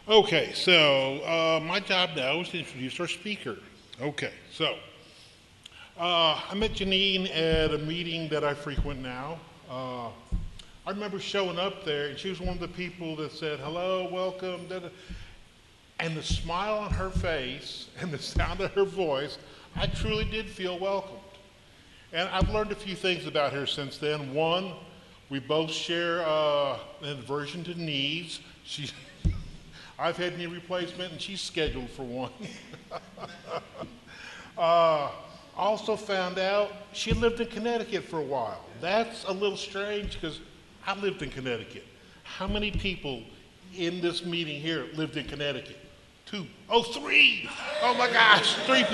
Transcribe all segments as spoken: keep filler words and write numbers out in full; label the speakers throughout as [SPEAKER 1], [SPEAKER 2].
[SPEAKER 1] Okay, so uh, my job now is to introduce our speaker. Okay, so uh, I met Janine at a meeting that I frequent now. Uh, I remember showing up there, and she was one of the people that said, "Hello, welcome," da, da. And the smile on her face and the sound of her voice, I truly did feel welcomed. And I've learned a few things about her since then. One, we both share uh, an aversion to knees. She, I've had knee replacement, and she's scheduled for one. uh, also found out she lived in Connecticut for a while. That's a little strange because I lived in Connecticut. How many people in this meeting here lived in Connecticut? Two. Oh, three! Oh my gosh, three.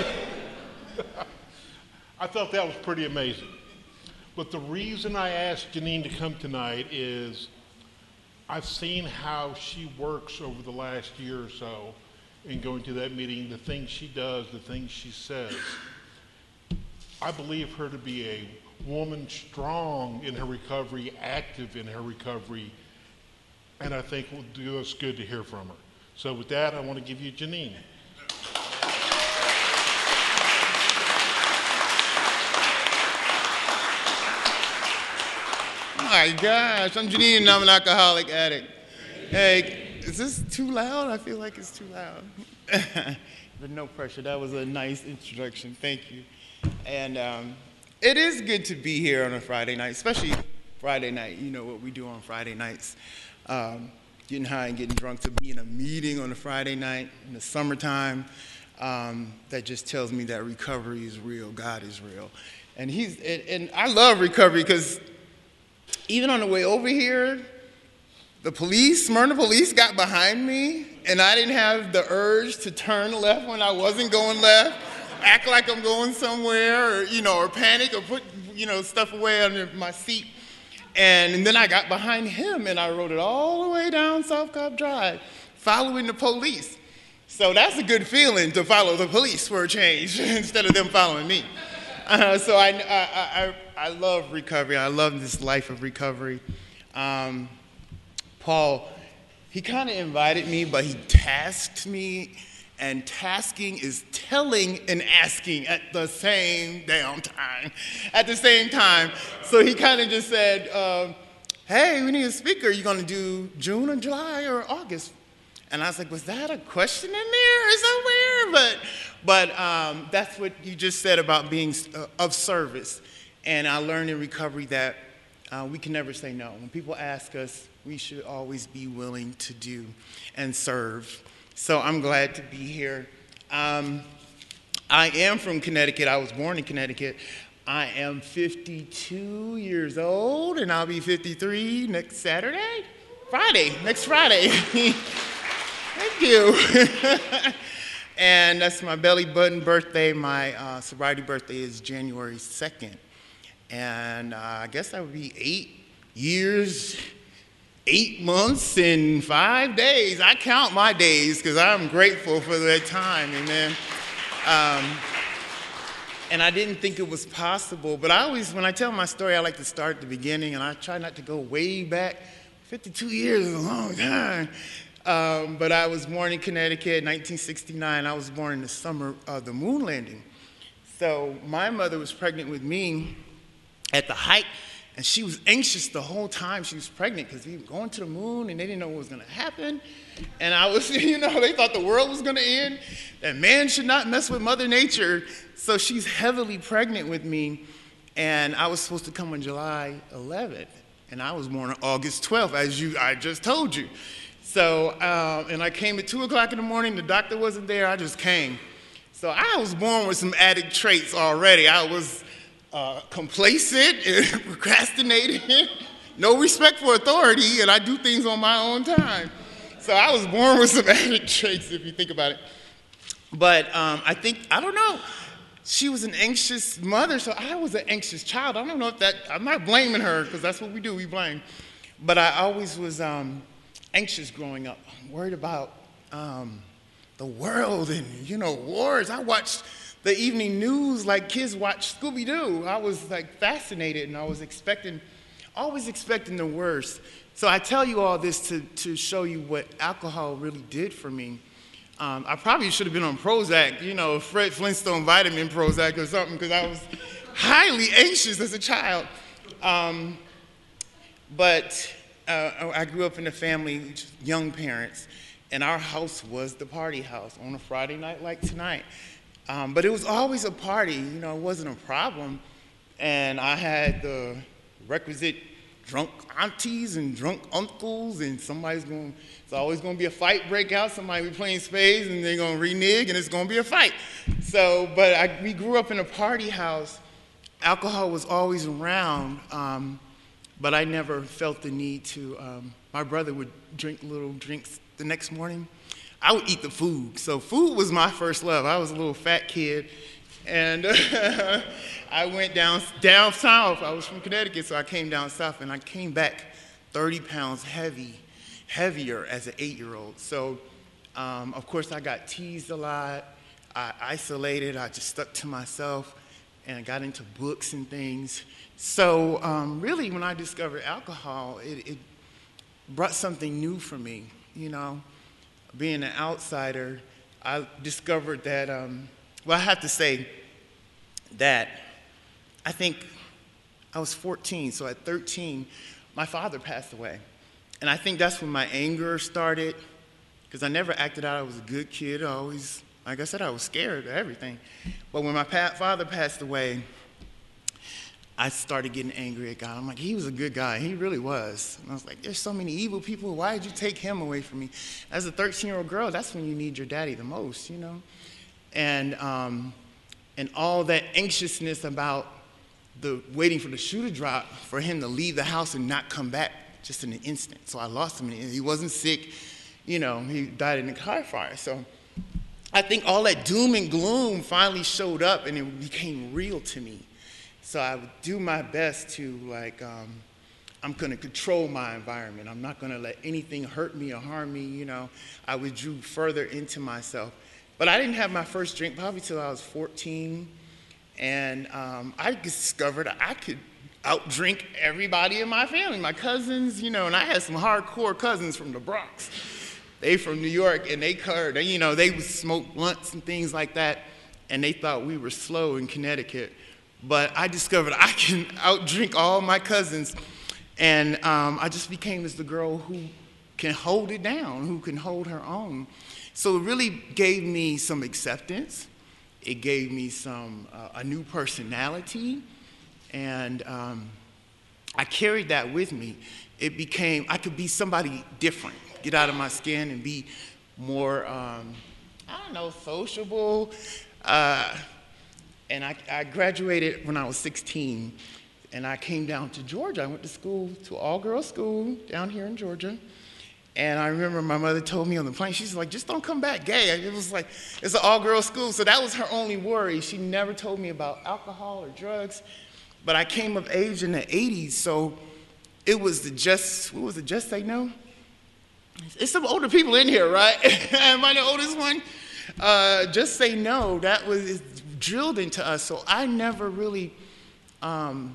[SPEAKER 1] I thought that was pretty amazing. But the reason I asked Janine to come tonight is I've seen how she works over the last year or so in going to that meeting, the things she does, the things she says. I believe her to be a woman strong in her recovery, active in her recovery, and I think it will do us good to hear from her. So with that, I want to give you Janine.
[SPEAKER 2] My gosh, I'm Janine and I'm an alcoholic addict. Hey, is this too loud? I feel like it's too loud. But no pressure, that was a nice introduction, thank you. And um, it is good to be here on a Friday night, especially Friday night. You know what we do on Friday nights. Um, getting high and getting drunk, to be in a meeting on a Friday night in the summertime. Um, that just tells me that recovery is real, God is real. And, he's, and, and I love recovery because even on the way over here, the police, Smyrna police got behind me, and I didn't have the urge to turn left when I wasn't going left, act like I'm going somewhere, or, you know, or panic, or put, you know, stuff away under my seat. And, and then I got behind him, and I rode it all the way down South Cobb Drive, following the police. So that's a good feeling, to follow the police for a change instead of them following me. Uh, so I, I, I, I love recovery. I love this life of recovery. Um, Paul, he kind of invited me, but he tasked me, and tasking is telling and asking at the same damn time, at the same time. So he kind of just said, uh, hey, we need a speaker. Are you going to do June or July or August? And I was like, was that a question in there somewhere? But, but um, that's what you just said about being uh, of service. And I learned in recovery that uh, we can never say no. When people ask us, we should always be willing to do and serve. So I'm glad to be here. Um, I am from Connecticut. I was born in Connecticut. I am fifty-two years old, and I'll be fifty-three next Saturday? Friday, next Friday. Thank you. And that's my belly button birthday. My uh, sobriety birthday is January second. And uh, I guess that would be eight years, eight months, and five days. I count my days because I'm grateful for that time, amen. Um, and I didn't think it was possible, but I always, when I tell my story, I like to start at the beginning, and I try not to go way back. fifty-two years is a long time. Um, but I was born in Connecticut in nineteen sixty-nine. I was born in the summer of the moon landing. So my mother was pregnant with me at the height, and she was anxious the whole time she was pregnant because we were going to the moon and they didn't know what was going to happen. And I was, you know, they thought the world was going to end, that man should not mess with Mother Nature. So she's heavily pregnant with me, and I was supposed to come on July eleventh, and I was born on August twelfth, as you, I just told you. So, um, and I came at two o'clock in the morning, the doctor wasn't there, I just came. So I was born with some addict traits already. I was uh, complacent and procrastinating, no respect for authority, and I do things on my own time. So I was born with some addict traits, if you think about it. But um, I think, I don't know, she was an anxious mother, so I was an anxious child. I don't know if that, I'm not blaming her, because that's what we do, we blame. But I always was um, anxious growing up, worried about um, the world and, you know, wars. I watched the evening news like kids watch Scooby-Doo. I was like fascinated, and I was expecting always expecting the worst. So I tell you all this to, to show you what alcohol really did for me. Um, I probably should have been on Prozac, you know, Fred Flintstone vitamin Prozac or something, because I was highly anxious as a child. Um, but uh, I grew up in a family, young parents, and our house was the party house on a Friday night like tonight. Um, but it was always a party, you know, it wasn't a problem. And I had the requisite drunk aunties and drunk uncles, and somebody's going, it's always going to be a fight break out. Somebody be playing spades, and they're going to renege, and it's going to be a fight. So, but I, we grew up in a party house. Alcohol was always around, um, but I never felt the need to. Um, my brother would drink little drinks the next morning. I would eat the food. So food was my first love. I was a little fat kid, and uh, I went down, down south. I was from Connecticut, so I came down south, and I came back thirty pounds heavy, heavier as an eight-year-old. So, um, of course, I got teased a lot. I isolated. I just stuck to myself, and I got into books and things. So, um, really, when I discovered alcohol, it, it brought something new for me, you know. Being an outsider, I discovered that, um, well, I have to say that I think I was fourteen, so at thirteen, my father passed away. And I think that's when my anger started, because I never acted out I was a good kid. I always, like I said, I was scared of everything. But when my pa- father passed away, I started getting angry at God. I'm like, he was a good guy. He really was. And I was like, there's so many evil people. Why did you take him away from me? As a thirteen-year-old girl, that's when you need your daddy the most, you know? And, um, and all that anxiousness about the waiting for the shoe to drop, for him to leave the house and not come back just in an instant. So I lost him. He wasn't sick. You know, he died in a car fire. So I think all that doom and gloom finally showed up, and it became real to me. So I would do my best to, like, um, I'm going to control my environment. I'm not going to let anything hurt me or harm me, you know. I withdrew further into myself. But I didn't have my first drink probably till I was fourteen. And um, I discovered I could outdrink everybody in my family, my cousins, you know, and I had some hardcore cousins from the Bronx. They from New York, and they, they you know, they would smoke blunts and things like that, and they thought we were slow in Connecticut. But I discovered I can outdrink all my cousins, and um, I just became as the girl who can hold it down, who can hold her own. So it really gave me some acceptance. It gave me some uh, a new personality, and um, I carried that with me. It became, I could be somebody different, get out of my skin and be more, um, I don't know, sociable. Uh, And I, I graduated when I was sixteen, and I came down to Georgia. I went to school, to all-girls school down here in Georgia. And I remember my mother told me on the plane, she's like, just don't come back gay. It was like, it's an all-girls school, so that was her only worry. She never told me about alcohol or drugs. But I came of age in the eighties, so it was the just, what was it, Just Say No? It's some older people in here, right? Am I the oldest one? Uh, Just Say No, that was drilled into us, so I never really um,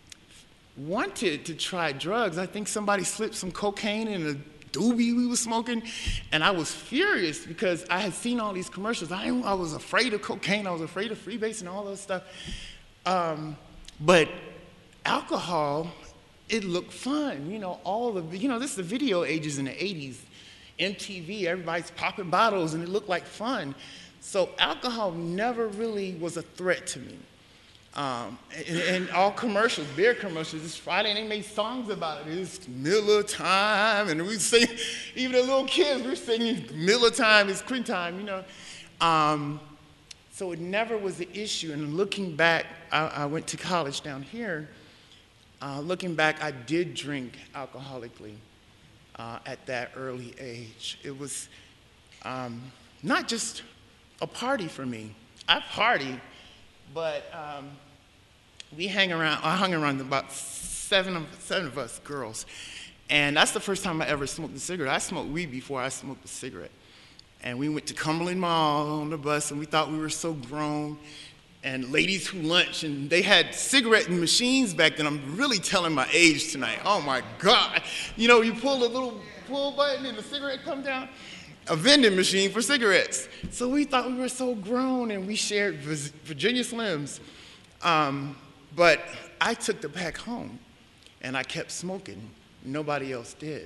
[SPEAKER 2] wanted to try drugs. I think somebody slipped some cocaine in a doobie we were smoking, and I was furious because I had seen all these commercials. I, I was afraid of cocaine. I was afraid of freebase and all that stuff. Um, but alcohol, it looked fun. You know, all the, you know, this is the video ages in the eighties. M T V, everybody's popping bottles, and it looked like fun. So alcohol never really was a threat to me. Um, and, and all commercials, beer commercials, it's Friday, and they made songs about it. It's Miller time, and we sing, even the little kids, we're singing Miller time, it's Queen time, you know. Um, so it never was an issue. And looking back, I, I went to college down here. Uh, looking back, I did drink alcoholically uh, at that early age. It was um, not just a party for me. I party, but um, we hang around, I hung around about seven of, seven of us girls. And that's the first time I ever smoked a cigarette. I smoked weed before I smoked a cigarette. And we went to Cumberland Mall on the bus, and we thought we were so grown. and Ladies Who Lunch, and they had cigarette machines back then. I'm really telling my age tonight. Oh my God. You know, you pull a little pull button and the cigarette come down. A vending machine for cigarettes. So we thought we were so grown, and we shared Virginia Slims. Um, but I took the pack home, and I kept smoking. Nobody else did.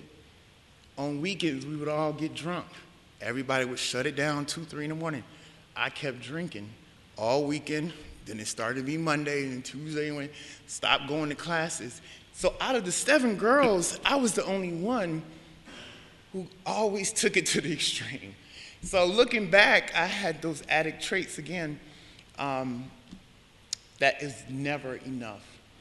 [SPEAKER 2] On weekends, we would all get drunk. Everybody would shut it down two, three in the morning. I kept drinking all weekend. Then it started to be Monday and Tuesday, and stopped going to classes. So out of the seven girls, I was the only one who always took it to the extreme. So looking back, I had those addict traits again. Um, that is never enough.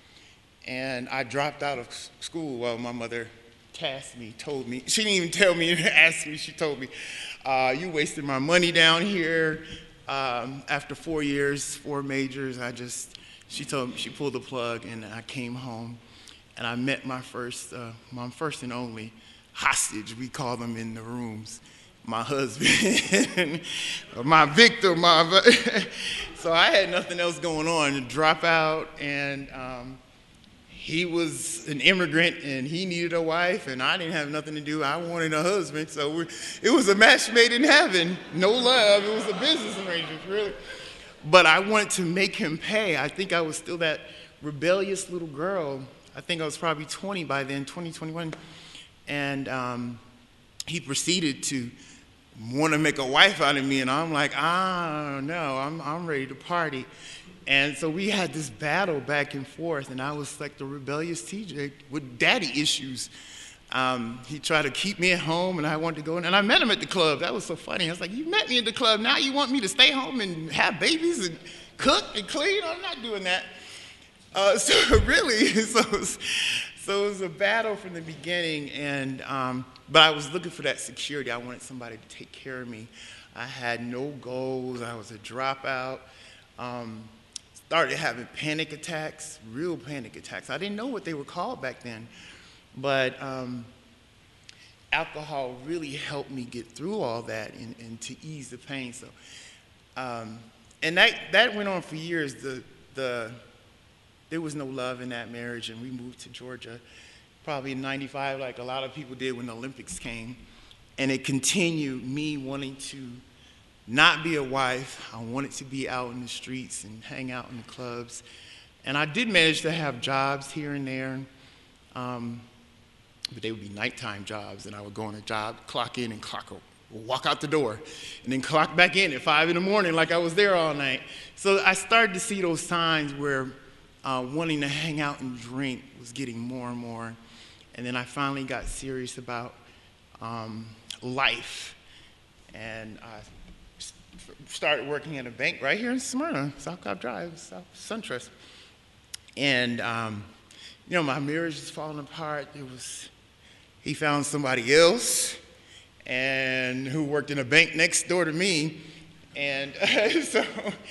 [SPEAKER 2] And I dropped out of school while my mother tasked me, told me. She didn't even tell me, ask me, she told me, uh, you wasted my money down here. Um, after four years, four majors, I just, she told me, she pulled the plug, and I came home, and I met my first, uh, my first and only hostage, we call them in the rooms, my husband, my victim. My, so I had nothing else going on to drop out, and um, he was an immigrant, and he needed a wife, and I didn't have nothing to do. I wanted a husband, so we, it was a match made in heaven. No love, it was a business arrangement, really. But I wanted to make him pay. I think I was still that rebellious little girl. I think I was probably twenty by then, twenty, twenty-one. And um, he proceeded to want to make a wife out of me, and I'm like, ah, no, I'm, I'm ready to party. And so we had this battle back and forth, and I was like the rebellious T J with daddy issues. Um, he tried to keep me at home, and I wanted to go in, and I met him at the club. That was so funny. I was like, you met me at the club, now you want me to stay home and have babies and cook and clean? I'm not doing that. Uh, so really, so it, was, so it was a battle from the beginning, and um, but I was looking for that security. I wanted somebody to take care of me. I had no goals. I was a dropout. Um, started having panic attacks, real panic attacks. I didn't know what they were called back then, but um, alcohol really helped me get through all that and, and to ease the pain. So, um, and that that went on for years. The the there was no love in that marriage, and we moved to Georgia, probably in ninety-five, like a lot of people did when the Olympics came, and it continued me wanting to not be a wife. I wanted to be out in the streets and hang out in the clubs. And I did manage to have jobs here and there, um, but they would be nighttime jobs, and I would go on a job, clock in and clock out, walk out the door, and then clock back in at five in the morning like I was there all night. So I started to see those signs where uh, wanting to hang out and drink was getting more and more. And then I finally got serious about um, life, and I started working at a bank right here in Smyrna, South Cobb Drive, South SunTrust. And, um, you know, my marriage was falling apart. It was, he found somebody else, and who worked in a bank next door to me. And uh, so,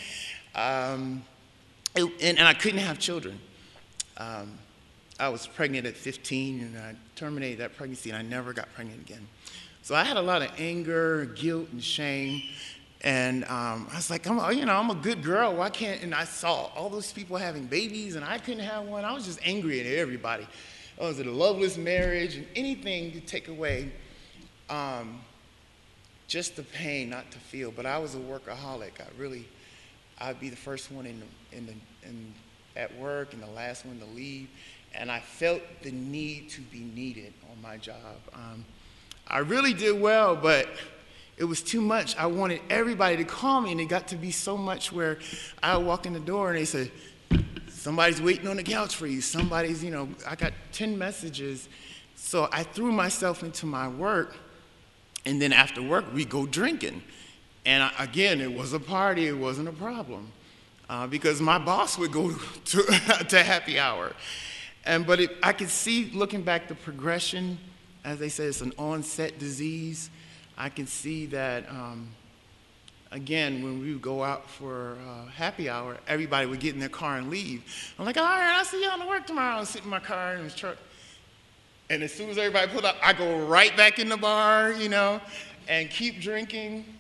[SPEAKER 2] um, it, and, and I couldn't have children. Um, I was pregnant at fifteen, and I terminated that pregnancy, and I never got pregnant again. So I had a lot of anger, guilt, and shame. And um, I was like, I'm, you know, I'm a good girl. Why can't? And I saw all those people having babies, and I couldn't have one. I was just angry at everybody. I was in a loveless marriage, and anything to take away um, just the pain not to feel. But I was a workaholic. I really, I'd be the first one in, the, in, the, in at work and the last one to leave. And I felt the need to be needed on my job. Um, I really did well, but it was too much. I wanted everybody to call me, and it got to be so much where I would walk in the door and they said, somebody's waiting on the couch for you. Somebody's, you know, I got ten messages. So I threw myself into my work, and then after work, we go drinking. And I, again, it was a party. It wasn't a problem uh, because my boss would go to, to happy hour. And, but it, I could see, looking back, the progression. As they say, it's an onset disease. I can see that, um, again, when we would go out for uh, happy hour, everybody would get in their car and leave. I'm like, all right, I'll see you on the work tomorrow. I'll sit in my car in his truck. And as soon as everybody pulled up, I go right back in the bar, you know, and keep drinking.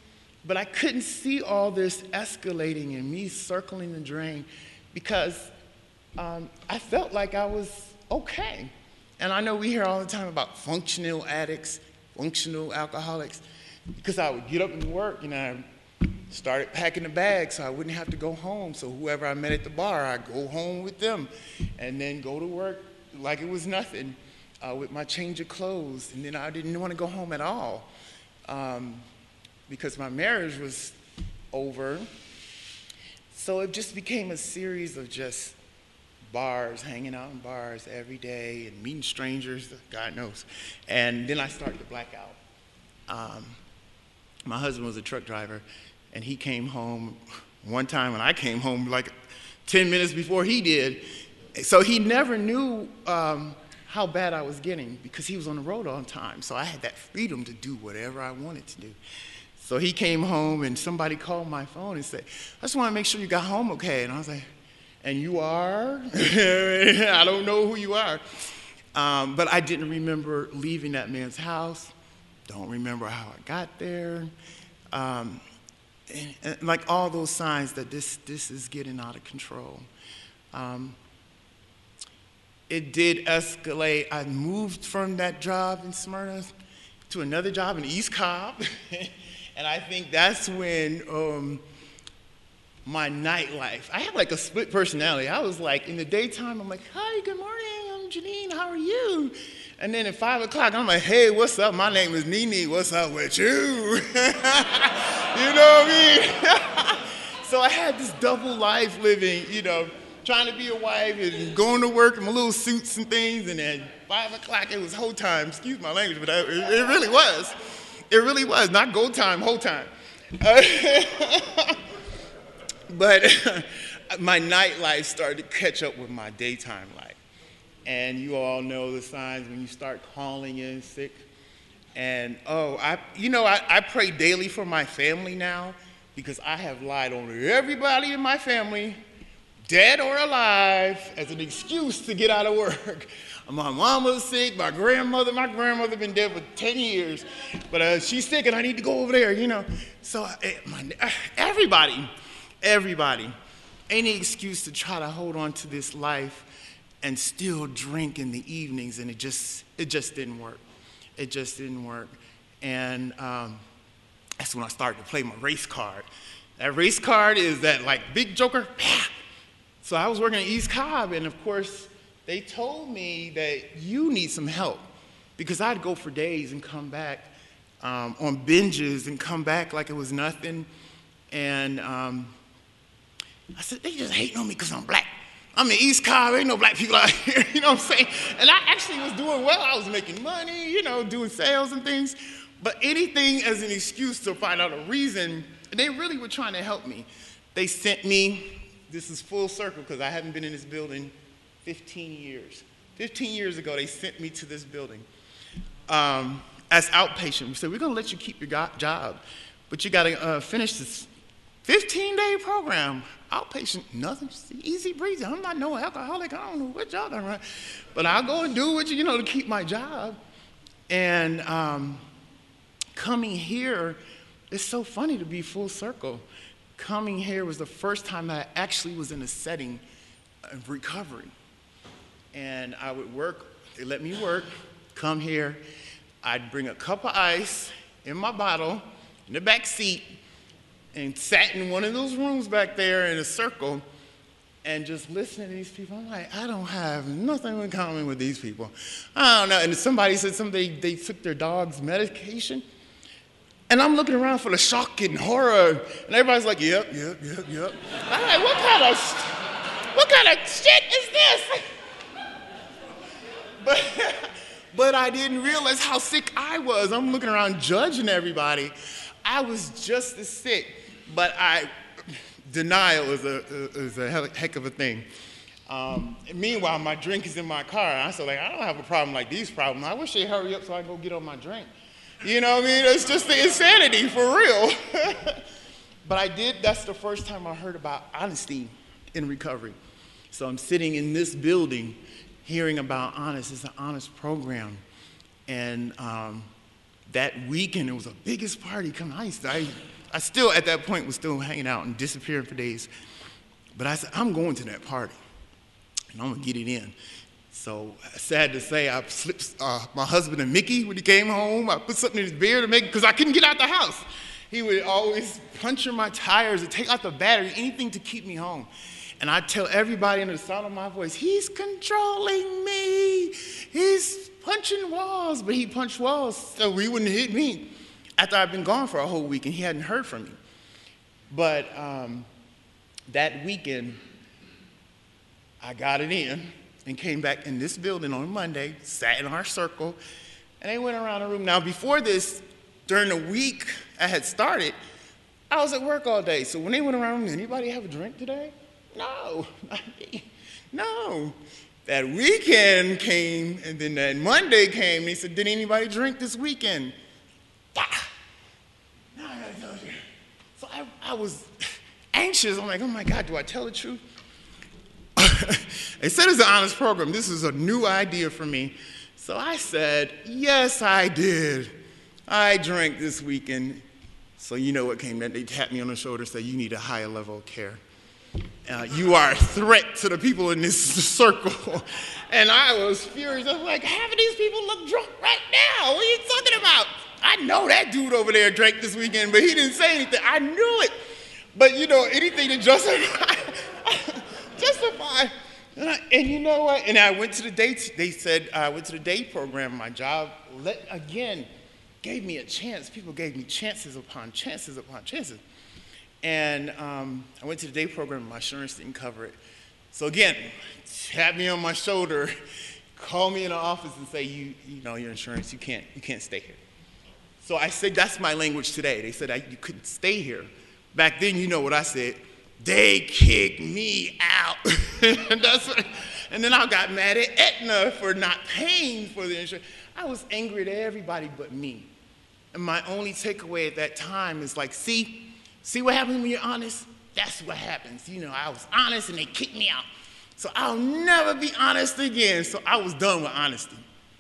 [SPEAKER 2] But I couldn't see all this escalating and me circling the drain because um, I felt like I was okay. And I know we hear all the time about functional addicts, functional alcoholics, because I would get up and work and I started packing the bag so I wouldn't have to go home. So whoever I met at the bar, I'd go home with them and then go to work like it was nothing uh, with my change of clothes. And then I didn't want to go home at all um, because my marriage was over. So it just became a series of just bars, hanging out in bars every day and meeting strangers, God knows. And then I started to black out. Um, my husband was a truck driver, and he came home one time when I came home like ten minutes before he did. So he never knew um, how bad I was getting because he was on the road all the time. So I had that freedom to do whatever I wanted to do. So he came home and somebody called my phone and said, I just want to make sure you got home okay. And I was like, and you are? I don't know who you are. Um, but I didn't remember leaving that man's house. Don't remember how I got there. Um, and, and like all those signs that this, this is getting out of control. Um, it did escalate. I moved from that job in Smyrna to another job in East Cobb. And I think that's when um, my nightlife, I had like a split personality. I was like, in the daytime, I'm like, hi, good morning, I'm Janine, how are you? And then at five o'clock, I'm like, hey, what's up? My name is Nene, what's up with you? You know what I mean? So I had this double life living, you know, trying to be a wife and going to work in my little suits and things, and then five o'clock, it was whole time, excuse my language, but I, it, it really was. It really was, not go time, whole time. Uh, But my nightlife started to catch up with my daytime life. And you all know the signs when you start calling in sick. And, oh, I, you know, I, I pray daily for my family now because I have lied on everybody in my family, dead or alive, as an excuse to get out of work. My mom was sick, my grandmother, my grandmother been dead for ten years, but uh, she's sick and I need to go over there, you know. So uh, my, uh, everybody, everybody, any excuse to try to hold on to this life and still drink in the evenings, and it just, it just didn't work. It just didn't work. And um, that's when I started to play my race card. That race card is that like big joker. So I was working at East Cobb, and of course, they told me that you need some help because I'd go for days and come back um, on binges and come back like it was nothing. And um, I said, they just hating on me because I'm black. I'm in East Cobb, ain't no black people out here, you know what I'm saying? And I actually was doing well. I was making money, you know, doing sales and things. But anything as an excuse to find out a reason, and they really were trying to help me. They sent me, this is full circle because I haven't been in this building fifteen years. fifteen years ago, they sent me to this building um, as outpatient. We said, we're gonna let you keep your go- job, but you gotta uh, finish this fifteen-day program. Outpatient, nothing, easy breezy. I'm not no alcoholic, I don't know what y'all gonna run, but I'll go and do what you, you know, to keep my job. And um, coming here, it's so funny to be full circle. Coming here was the first time that I actually was in a setting of recovery. And I would work, they let me work, come here, I'd bring a cup of ice in my bottle in the back seat and sat in one of those rooms back there in a circle and just listening to these people. I'm like, I don't have nothing in common with these people. I don't know. And somebody said something, they, they took their dog's medication. And I'm looking around for the shock and horror. And everybody's like, yep, yep, yep, yep. I'm like, what kind of, what kind of shit is this? But, but I didn't realize how sick I was. I'm looking around judging everybody. I was just as sick, but I, denial is a, is a heck of a thing. Um, meanwhile, my drink is in my car. And I said, like, I don't have a problem like these problems. I wish they'd hurry up so I can go get on my drink. You know what I mean? It's just the insanity, for real. But I did, that's the first time I heard about honesty in recovery. So I'm sitting in this building hearing about Honest. It's an Honest program. And um, that weekend, it was the biggest party coming. I, used to, I, I still, at that point, was still hanging out and disappearing for days. But I said, I'm going to that party, and I'm going to get it in. So sad to say, I slipped uh, my husband and Mickey when he came home. I put something in his beer to make, because I couldn't get out the house. He would always puncture my tires and take out the battery, anything to keep me home. And I tell everybody in the sound of my voice, he's controlling me. He's punching walls, but he punched walls so he wouldn't hit me after I'd been gone for a whole week and he hadn't heard from me. But um, that weekend, I got it in and came back in this building on Monday, sat in our circle, and they went around the room. Now, before this, during the week I had started, I was at work all day. So when they went around, anybody have a drink today? No, not me. No. That weekend came, and then that Monday came, and he said, did anybody drink this weekend? Ah. Now I gotta tell you. So I, I was anxious. I'm like, oh my God, do I tell the truth? They said it's an honest program. This is a new idea for me. So I said, yes, I did. I drank this weekend. So you know what came next? They tapped me on the shoulder and said, you need a higher level of care. Uh, you are a threat to the people in this circle. And I was furious. I was like, half of these people look drunk right now. What are you talking about? I know that dude over there drank this weekend, but he didn't say anything. I knew it. But, you know, anything to justify, justify. And, I, and you know what? And I went to the day, they said, I went to the day program. My job, let, again, gave me a chance. People gave me chances upon chances upon chances. And um, I went to the day program, and my insurance didn't cover it. So again, tap me on my shoulder, call me in the office and say, you, you know, your insurance, you can't, you can't stay here. So I said, that's my language today. They said, I, you couldn't stay here. Back then, you know what I said, they kicked me out. and, that's what, and then I got mad at Aetna for not paying for the insurance. I was angry at everybody but me. And my only takeaway at that time is like, see, See what happens when you're honest? That's what happens. You know, I was honest and they kicked me out. So I'll never be honest again. So I was done with honesty.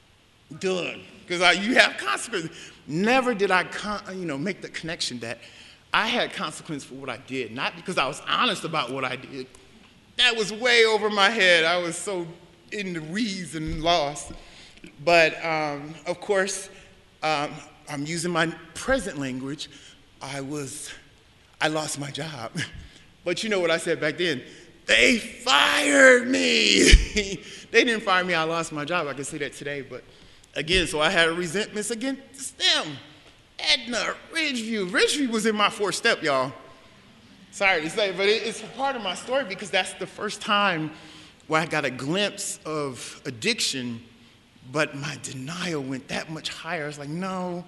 [SPEAKER 2] Done. Because you have consequences. Never did I, con you know, make the connection that I had consequences for what I did. Not because I was honest about what I did. That was way over my head. I was so in the weeds and lost. But um, of course, um, I'm using my present language. I was... I lost my job. But you know what I said back then? They fired me. They didn't fire me, I lost my job. I can say that today, but again, so I had a resentment against them. Aetna, Ridgeview. Ridgeview was in my fourth step, y'all. Sorry to say, but it's a part of my story because that's the first time where I got a glimpse of addiction, but my denial went that much higher. I was like, no,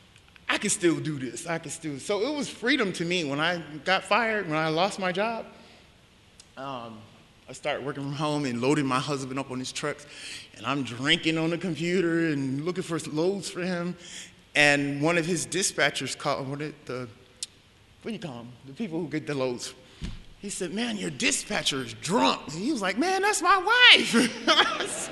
[SPEAKER 2] I can still do this. I can still. So it was freedom to me when I got fired, when I lost my job. Um, I started working from home and loading my husband up on his trucks, and I'm drinking on the computer and looking for loads for him. And one of his dispatchers called, what, it, the, what do you call them? The people who get the loads. He said, man, your dispatcher is drunk. And he was like, man, that's my wife.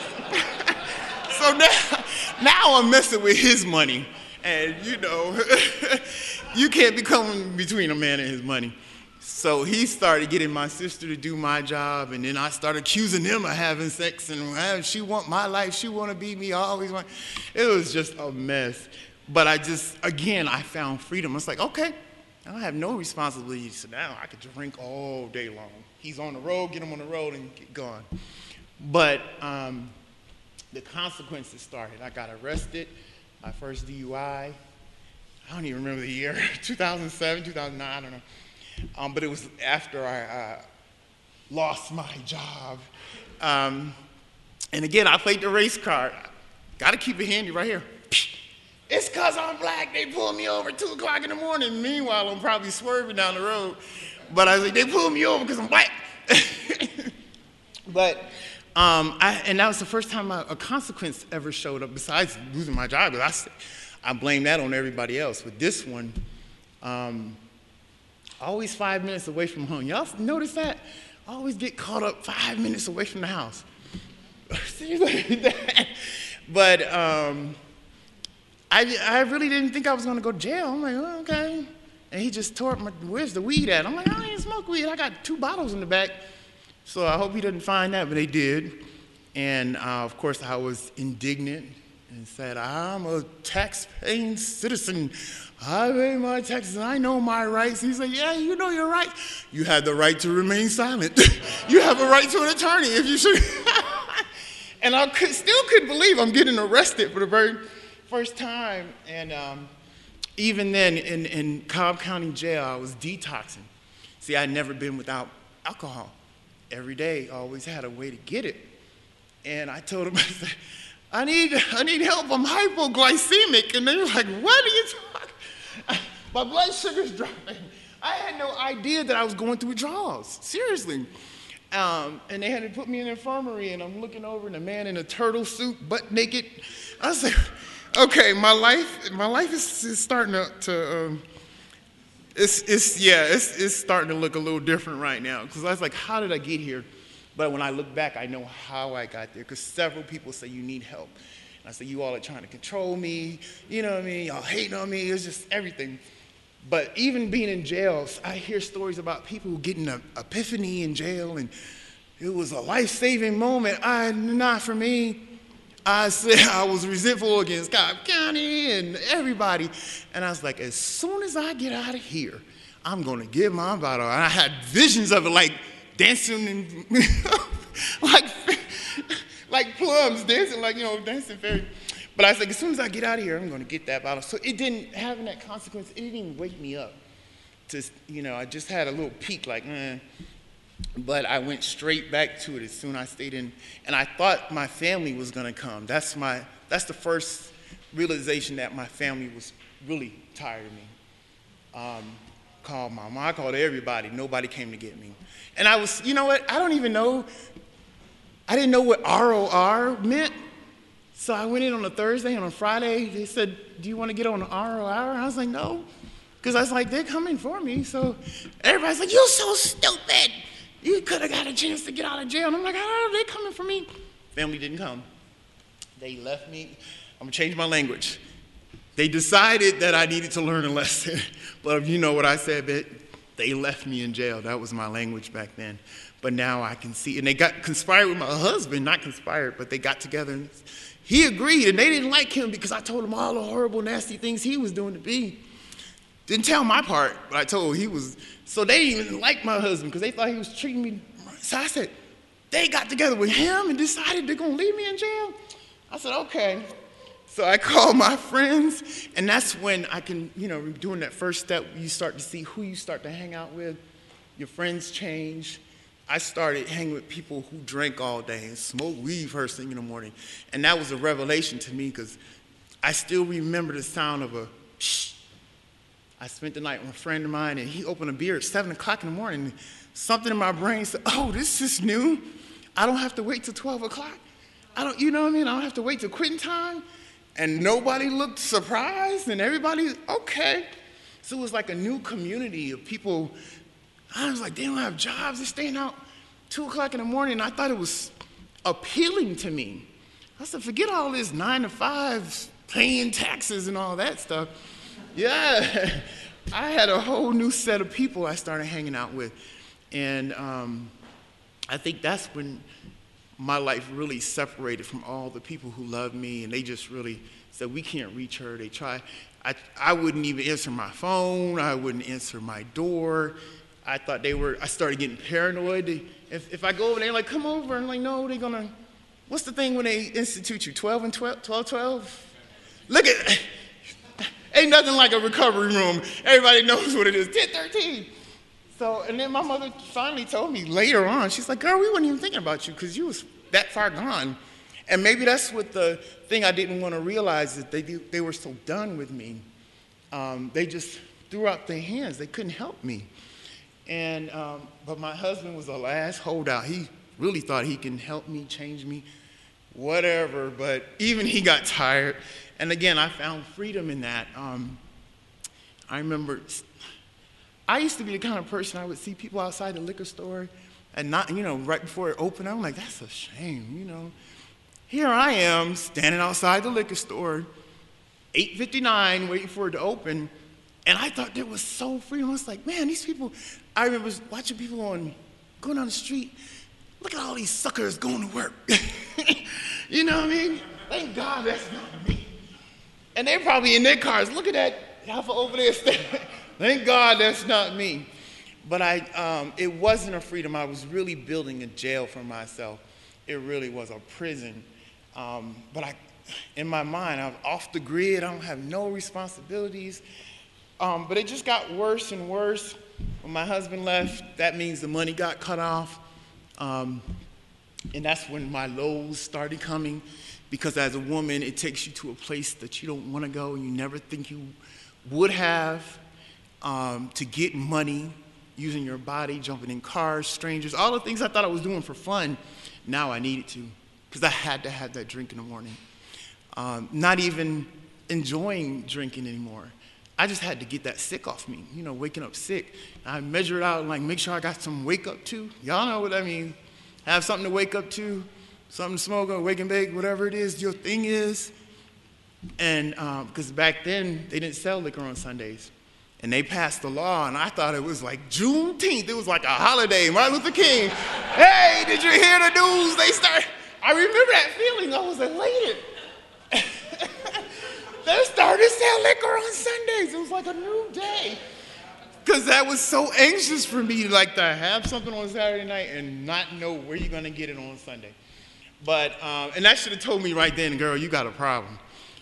[SPEAKER 2] So now, now I'm messing with his money. And, you know, you can't be coming between a man and his money. So he started getting my sister to do my job, and then I started accusing them of having sex, and well, she want my life, she want to be me, I always want. It was just a mess. But I just, again, I found freedom. It's like, okay, I don't have no responsibility, so now I could drink all day long. He's on the road, get him on the road, and get gone. But um, the consequences started. I got arrested. My first D U I, I don't even remember the year, two thousand seven, two thousand nine, I don't know. Um, but it was after I uh, lost my job. Um, and again, I played the race card. Got to keep it handy right here. It's because I'm black, they pulled me over at two o'clock in the morning. Meanwhile, I'm probably swerving down the road. But I was like, they pulled me over because I'm black. But Um, I, and that was the first time a, a consequence ever showed up besides losing my job. I, I blame that on everybody else. With this one, um, always five minutes away from home. Y'all notice that? I always get caught up five minutes away from the house. But um, I, I really didn't think I was going to go to jail. I'm like, oh, okay. And he just tore up my, where's the weed at? I'm like, I ain't smoke weed. I got two bottles in the back. So I hope he doesn't find that, but they did. And uh, of course, I was indignant and said, I'm a tax-paying citizen. I pay my taxes. I know my rights. He said, yeah, you know your rights. You have the right to remain silent. You have a right to an attorney if you should. And I could, still couldn't believe I'm getting arrested for the very first time. And um, even then, in, in Cobb County Jail, I was detoxing. See, I'd never been without alcohol. Every day, I always had a way to get it. And I told him, I said, I need, I need help. I'm hypoglycemic. And they were like, what are you talking? My blood sugar's dropping. I had no idea that I was going through withdrawals. Seriously. Um, and they had to put me in the infirmary, and I'm looking over, and a man in a turtle suit, butt naked. I was like, okay, my life, my life is, is starting to, to um, it's, it's, yeah, it's, it's starting to look a little different right now. Because I was like, how did I get here? But when I look back, I know how I got there, because several people say you need help. And I say, you all are trying to control me, you know what I mean? Y'all hating on me, it's just everything. But even being in jail, I hear stories about people getting an epiphany in jail, and it was a life-saving moment. I, not for me. I said I was resentful against Cobb County and everybody. And I was like, as soon as I get out of here, I'm going to get my bottle. And I had visions of it, like, dancing and like like plums, dancing like, you know, dancing fairy. But I was like, as soon as I get out of here, I'm going to get that bottle. So it didn't, having that consequence, it didn't even wake me up. To, you know, I just had a little peak, like, eh. But I went straight back to it as soon as I stayed in. And I thought my family was going to come. That's my, that's the first realization that my family was really tired of me. Um, called my mom, I called everybody. Nobody came to get me. And I was, you know what, I don't even know, I didn't know what R O R meant. So I went in on a Thursday, and on a Friday, they said, do you want to get on R O R? And I was like, no. Because I was like, they're coming for me. So everybody's like, you're so stupid. You could have got a chance to get out of jail. And I'm like, oh, they're coming for me. Family didn't come. They left me. I'm going to change my language. They decided that I needed to learn a lesson. But you know what I said, but they left me in jail. That was my language back then. But now I can see. And they got conspired with my husband, not conspired, but they got together. And he agreed, and they didn't like him because I told him all the horrible, nasty things he was doing to me. Didn't tell my part, but I told he was. So they didn't even like my husband because they thought he was treating me. So I said, they got together with him and decided they're going to leave me in jail? I said, okay. So I called my friends, and that's when I can, you know, doing that first step, you start to see who you start to hang out with. Your friends change. I started hanging with people who drank all day and smoked weed first thing in the morning. And that was a revelation to me because I still remember the sound of a shh. I spent the night with a friend of mine, and he opened a beer at seven o'clock in the morning. Something in my brain said, oh, this is new. I don't have to wait till twelve o'clock. I don't, you know what I mean? I don't have to wait till quitting time. And nobody looked surprised, and everybody, okay. So it was like a new community of people. I was like, they don't have jobs. They're staying out two o'clock in the morning. And I thought it was appealing to me. I said, forget all this nine to five, paying taxes and all that stuff. Yeah, I had a whole new set of people I started hanging out with. And um, I think that's when my life really separated from all the people who loved me, and they just really said, we can't reach her. They tried. I, I wouldn't even answer my phone. I wouldn't answer my door. I thought they were, I started getting paranoid. They, if, if I go over there, like, come over, and like, no, they're gonna, what's the thing when they institute you, twelve and twelve, twelve, twelve? Look at, ain't nothing like a recovery room. Everybody knows what it is, ten, thirteen. So, and then my mother finally told me later on, she's like, girl, we weren't even thinking about you because you was that far gone. And maybe that's what the thing I didn't want to realize is they, they were so done with me. Um, they just threw out their hands. They couldn't help me. And, um, but my husband was the last holdout. He really thought he can help me, change me, whatever. But even he got tired. And again, I found freedom in that. Um, I remember, I used to be the kind of person I would see people outside the liquor store and not, you know, right before it opened, I'm like, that's a shame, you know. Here I am standing outside the liquor store, eight fifty-nine, waiting for it to open, And I thought that was so freedom. I was like, man, these people, I remember watching people on, going down the street, look at all these suckers going to work. You know what I mean? Thank God that's not me. And they're probably in their cars, look at that alpha over there. Thank God that's not me. But I, um, it wasn't a freedom. I was really building a jail for myself. It really was a prison. Um, but I, in my mind, I'm off the grid. I don't have no responsibilities. Um, but it just got worse and worse. When my husband left, that means the money got cut off. Um, and that's when my lows started coming. Because as a woman, it takes you to a place that you don't want to go, you never think you would have, um, to get money, using your body, jumping in cars, strangers, all the things I thought I was doing for fun, now I needed to, because I had to have that drink in the morning. Um, not even enjoying drinking anymore. I just had to get that sick off me, you know, waking up sick. I measure it out and like make sure I got some wake up to. Y'all know what I mean. Have something to wake up to, something to smoke or wake and bake, whatever it is your thing is. And because um, back then, they didn't sell liquor on Sundays. And they passed the law, and I thought it was like Juneteenth. It was like a holiday, Martin Luther King. Hey, did you hear the news? They start. I remember that feeling. I was elated. They started to sell liquor on Sundays. It was like a new day. Because that was so anxious for me, like to have something on Saturday night and not know where you're going to get it on Sunday. But, um, and that should have told me right then, girl, you got a problem.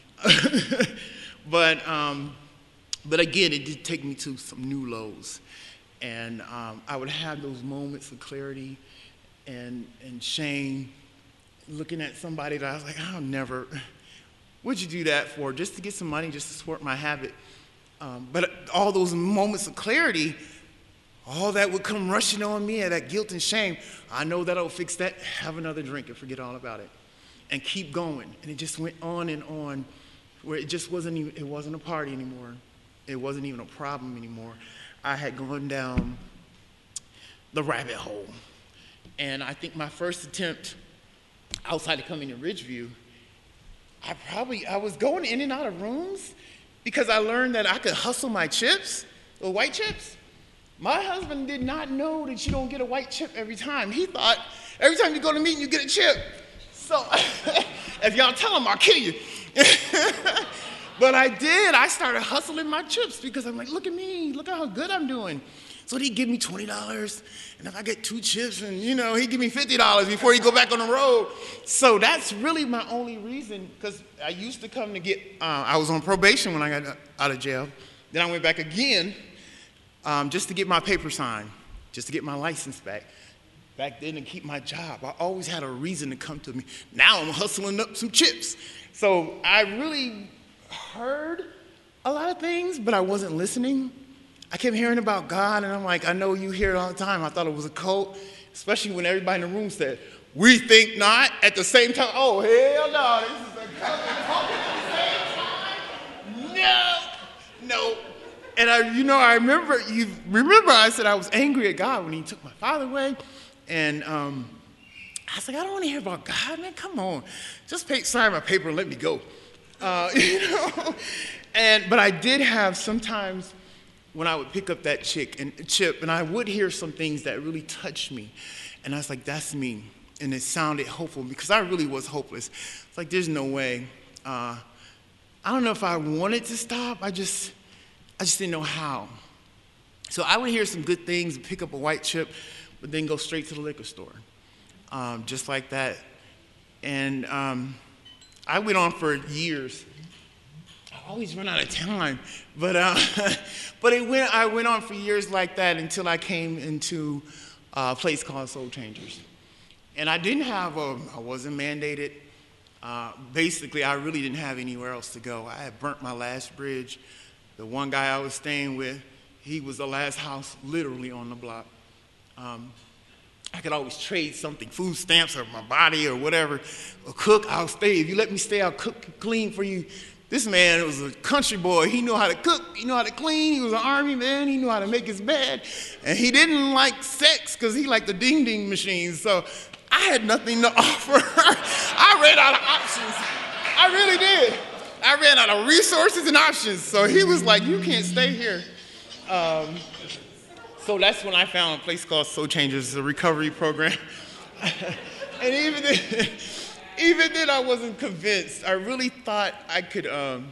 [SPEAKER 2] but, um, but again, it did take me to some new lows. And um, I would have those moments of clarity and, and shame, looking at somebody that I was like, I'll never, what'd you do that for? Just to get some money, just to support my habit. Um, but all those moments of clarity, all that would come rushing on me, that guilt and shame. I know that I'll fix that, have another drink and forget all about it. And keep going. And it just went on and on, where it just wasn't even, it wasn't a party anymore. It wasn't even a problem anymore. I had gone down the rabbit hole. And I think my first attempt outside of coming to Ridgeview, I probably, I was going in and out of rooms because I learned that I could hustle my chips, the white chips. My husband did not know that you don't get a white chip every time. He thought every time you go to a meeting, you get a chip. So if y'all tell him, I'll kill you. But I did. I started hustling my chips because I'm like, look at me. Look at how good I'm doing. So he'd give me twenty dollars, and if I get two chips, and you know, he'd give me fifty dollars before he go back on the road. So that's really my only reason, because I used to come to get, uh, I was on probation when I got out of jail. Then I went back again um, just to get my paper signed, just to get my license back. Back then to keep my job. I always had a reason to come to me. Now I'm hustling up some chips. So I really heard a lot of things, but I wasn't listening. I kept hearing about God, and I'm like, I know you hear it all the time. I thought it was a cult, especially when everybody in the room said, we think not, at the same time. Oh, hell no, this is a cult at the same time. No, no. And I, you know, I remember, you remember I said I was angry at God when he took my father away. And um, I was like, I don't want to hear about God, man. Come on. Just pay, sign my paper and let me go. Uh, you know? And, but I did have sometimes when I would pick up that chick and chip, and I would hear some things that really touched me. And I was like, that's me. And it sounded hopeful because I really was hopeless. It's like, there's no way. Uh, I don't know if I wanted to stop. I just, I just didn't know how. So I would hear some good things, pick up a white chip, but then go straight to the liquor store, um, just like that. And um, I went on for years. I always run out of time, but uh, but it went. I went on for years like that until I came into a place called Soul Changers, and I didn't have a. I wasn't mandated. Uh, basically, I really didn't have anywhere else to go. I had burnt my last bridge. The one guy I was staying with, he was the last house literally on the block. Um, I could always trade something, food stamps or my body or whatever, or cook, I'll stay. If you let me stay, I'll cook, clean for you. This man was a country boy. He knew how to cook, he knew how to clean, he was an army man, he knew how to make his bed. And he didn't like sex because he liked the ding-ding machines. So I had nothing to offer. I ran out of options. I really did. I ran out of resources and options. So he was like, you can't stay here. Um, so that's when I found a place called Soul Changers, a recovery program. And even then, even then I wasn't convinced. I really thought I could, um,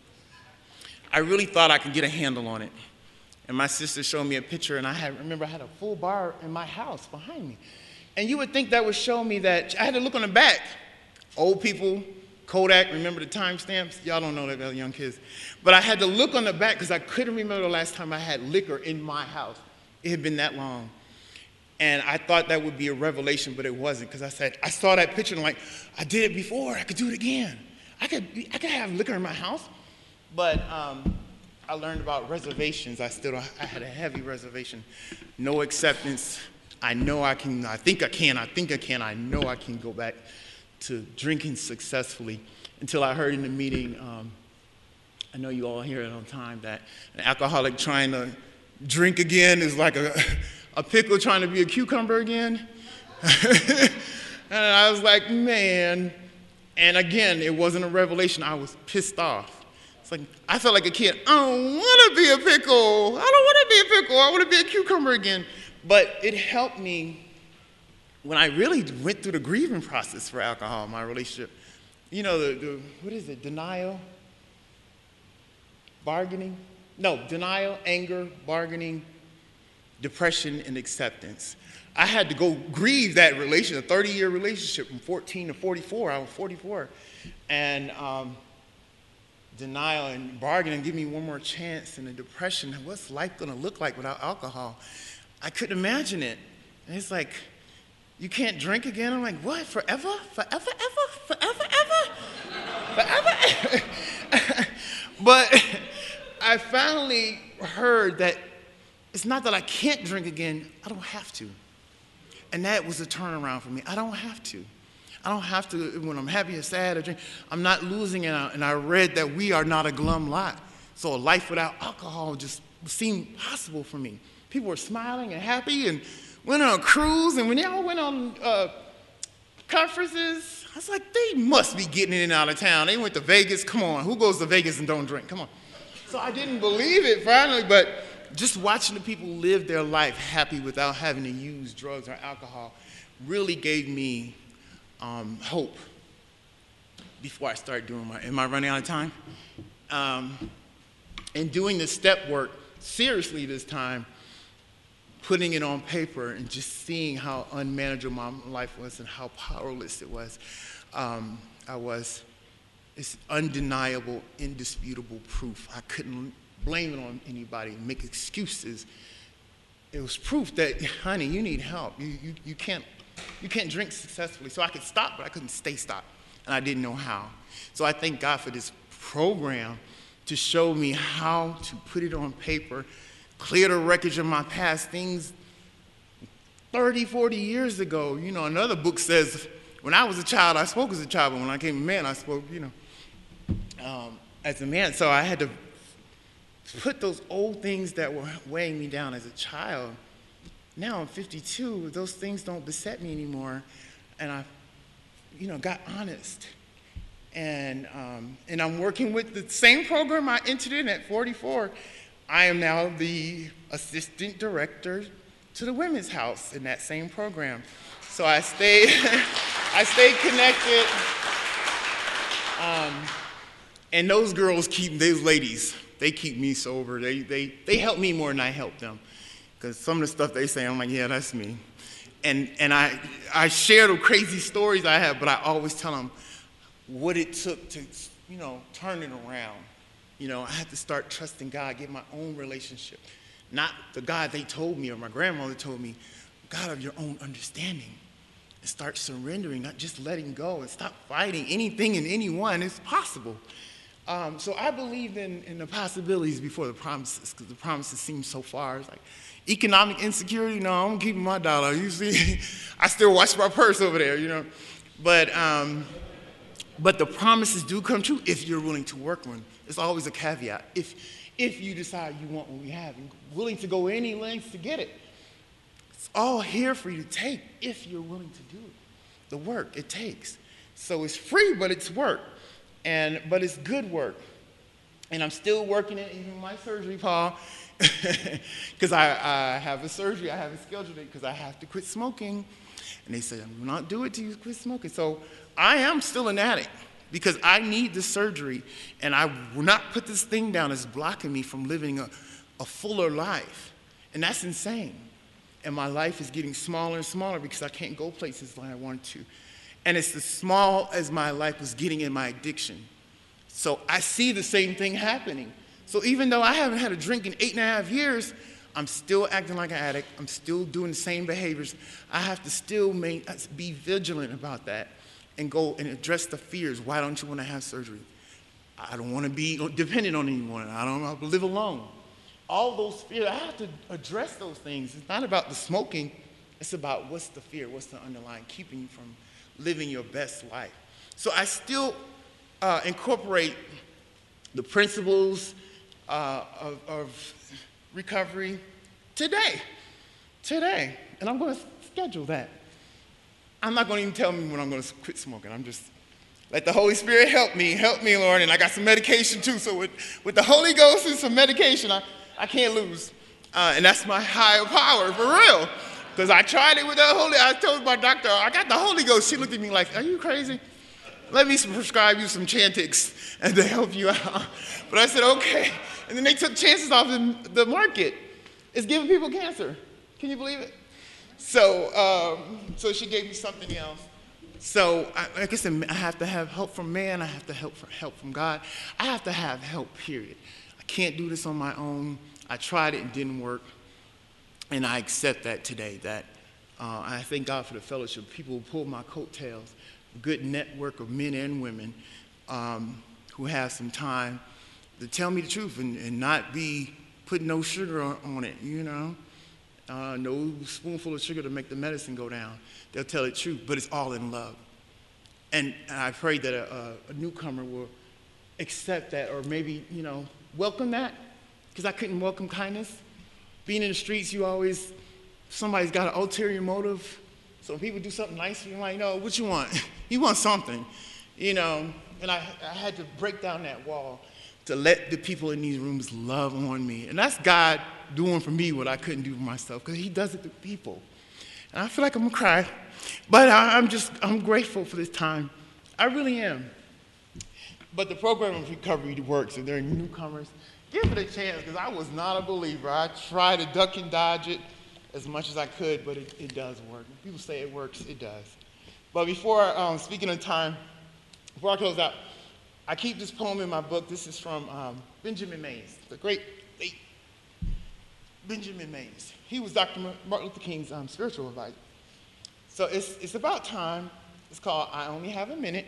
[SPEAKER 2] I really thought I could get a handle on it. And my sister showed me a picture, and I had, remember I had a full bar in my house behind me. And you would think that would show me that, I had to look on the back. Old people, Kodak, remember the timestamps? Y'all don't know that, they're young kids. But I had to look on the back because I couldn't remember the last time I had liquor in my house. It had been that long. And I thought that would be a revelation, but it wasn't, because I said, I saw that picture and I'm like, I did it before, I could do it again. I could, I could have liquor in my house. But um, I learned about reservations. I still, I had a heavy reservation. No acceptance. I know I can, I think I can, I think I can, I know I can go back to drinking successfully, until I heard in the meeting, um, I know you all hear it on time, that an alcoholic trying to drink again is like a, a pickle trying to be a cucumber again. And I was like, man. And again, it wasn't a revelation. I was pissed off. It's like, I felt like a kid. I don't want to be a pickle. I don't want to be a pickle. I want to be a cucumber again. But it helped me when I really went through the grieving process for alcohol, my relationship. You know, the, the what is it, denial, bargaining? No, denial, anger, bargaining, depression, and acceptance. I had to go grieve that relationship, a thirty-year relationship from fourteen to forty-four. I was forty-four. And um, denial and bargaining, give me one more chance, and the depression, what's life gonna look like without alcohol? I couldn't imagine it. And it's like, you can't drink again? I'm like, what, forever? Forever, ever? Forever, ever? Forever? But I finally heard that it's not that I can't drink again, I don't have to. And that was a turnaround for me. I don't have to. I don't have to, when I'm happy or sad or drink, I'm not losing it. And I read that we are not a glum lot. So a life without alcohol just seemed possible for me. People were smiling and happy and went on a cruise. And when they all went on uh, conferences, I was like, they must be getting in and out of town. They went to Vegas. Come on, who goes to Vegas and don't drink? Come on. So I didn't believe it finally, but just watching the people live their life happy without having to use drugs or alcohol really gave me um, hope before I started doing my, am I running out of time? Um, and doing the step work seriously this time, putting it on paper and just seeing how unmanageable my life was and how powerless it was, um, I was, it's undeniable, indisputable proof. I couldn't blame it on anybody, make excuses. It was proof that, honey, you need help. You, you, you, can't, you can't drink successfully. So I could stop, but I couldn't stay stopped, and I didn't know how. So I thank God for this program to show me how to put it on paper, clear the wreckage of my past, things thirty, forty years ago. You know, another book says, when I was a child, I spoke as a child, but when I became a man, I spoke, you know, um, as a man. So I had to put those old things that were weighing me down as a child. Now I'm fifty-two, those things don't beset me anymore. And I, you know, got honest. And, um, and I'm working with the same program I entered in at forty-four. I am now the assistant director to the Women's House in that same program. So I stayed, I stayed connected. Um, and those girls keep, those ladies, they keep me sober. They, they, they help me more than I help them. Because some of the stuff they say, I'm like, yeah, that's me. And, and I, I share the crazy stories I have, but I always tell them what it took to, you know, turn it around. You know, I had to start trusting God, get my own relationship. Not the God they told me or my grandmother told me, God of your own understanding. And start surrendering, not just letting go, and stop fighting anything and anyone. It's possible. Um, so I believed in, in the possibilities before the promises, because the promises seem so far. It's like economic insecurity, no, I'm keeping my dollar. You see, I still watch my purse over there, you know. But, um, but the promises do come true if you're willing to work on them. It's always a caveat. If, if you decide you want what we have, and willing to go any lengths to get it, it's all here for you to take if you're willing to do it. The work it takes. So it's free, but it's work. And, but it's good work. And I'm still working it, even my surgery, Paul, because I, I have a surgery, I haven't scheduled it because I have to quit smoking. And they said, I will not do it till you quit smoking. So I am still an addict because I need the surgery, and I will not put this thing down that's blocking me from living a, a fuller life. And that's insane. And my life is getting smaller and smaller because I can't go places like I want to. And it's as small as my life was getting in my addiction. So I see the same thing happening. So even though I haven't had a drink in eight and a half years, I'm still acting like an addict. I'm still doing the same behaviors. I have to still make, be vigilant about that and go and address the fears. Why don't you want to have surgery? I don't want to be dependent on anyone. I don't want to live alone. All those fears, I have to address those things. It's not about the smoking. It's about what's the fear, what's the underlying keeping you from living your best life. So I still uh, incorporate the principles uh, of, of recovery today, today. And I'm going to schedule that. I'm not going to even tell me when I'm going to quit smoking. I'm just, let the Holy Spirit help me, help me, Lord. And I got some medication too. So with, with the Holy Ghost and some medication, I, I can't lose. Uh, and that's my higher power, for real. Because I tried it with the Holy, I told my doctor, I got the Holy Ghost. She looked at me like, are you crazy? Let me prescribe you some Chantix and to help you out. But I said, okay. And then they took chances off the, the market. It's giving people cancer. Can you believe it? So, um, so she gave me something else. So, I, like I said, I have to have help from man. I have to help for help from God. I have to have help, period. I can't do this on my own. I tried it and didn't work. And I accept that today, that uh, I thank God for the fellowship. People who pull my coattails, a good network of men and women um, who have some time to tell me the truth and, and not be putting no sugar on, on it, you know? Uh, no spoonful of sugar to make the medicine go down. They'll tell the truth, but it's all in love. And, and I pray that a, a newcomer will accept that or maybe, you know, welcome that, because I couldn't welcome kindness. Being in the streets, you always, somebody's got an ulterior motive. So when people do something nice, you're like, no, what you want? You want something, you know? And I, I had to break down that wall to let the people in these rooms love on me. And that's God doing for me what I couldn't do for myself, because he does it to people. And I feel like I'm gonna cry, but I, I'm just, I'm grateful for this time. I really am. But the program of recovery works, and there are newcomers. Give it a chance, because I was not a believer. I tried to duck and dodge it as much as I could, but it, it does work. When people say it works, it does. But before, um, speaking of time, before I close out, I keep this poem in my book. This is from um, Benjamin Mays, the great late Benjamin Mays. He was Doctor Martin Luther King's um, spiritual advisor. So it's, it's about time. It's called I Only Have a Minute.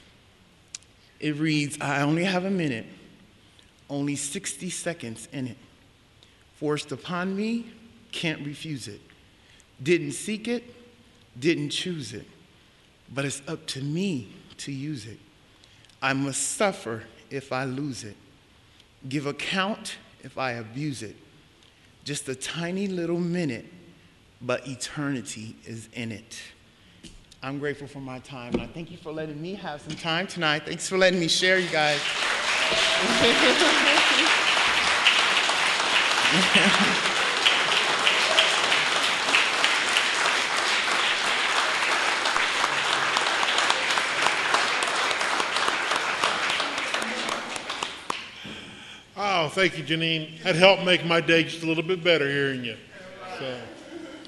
[SPEAKER 2] It reads, I only have a minute. Only sixty seconds in it. Forced upon me, can't refuse it. Didn't seek it, didn't choose it. But it's up to me to use it. I must suffer if I lose it. Give account if I abuse it. Just a tiny little minute, but eternity is in it. I'm grateful for my time, and I thank you for letting me have some time tonight. Thanks for letting me share, you guys.
[SPEAKER 1] Oh, thank you, Janine. That helped make my day just a little bit better hearing you. So.